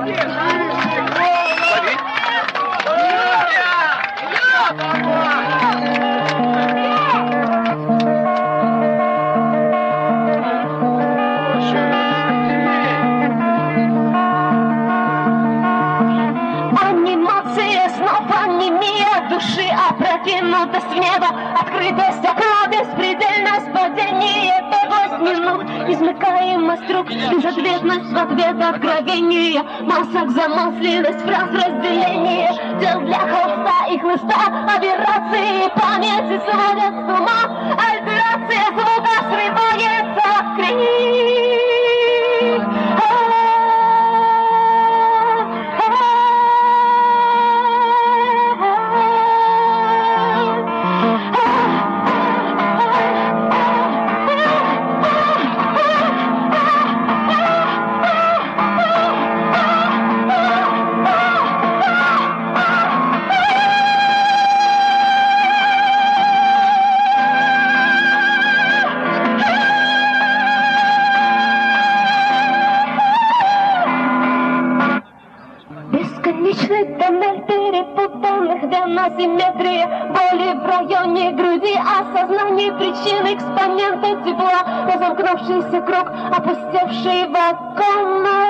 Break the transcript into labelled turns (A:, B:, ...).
A: Души опрокинута с неба, открытость окна, беспредельность падения, 8 минут, измыкаемость рук, безответность в ответ откровения, масок замыслилась, фраз разделения, дел для холста и хлыста, операции памяти сводят с ума, альтерация звука срывается крик. Бесконечный тоннель перепутанных вен, асимметрия боли в районе груди, осознание причин, экспоненты тепла, разомкнувшийся круг, опустевший вагон.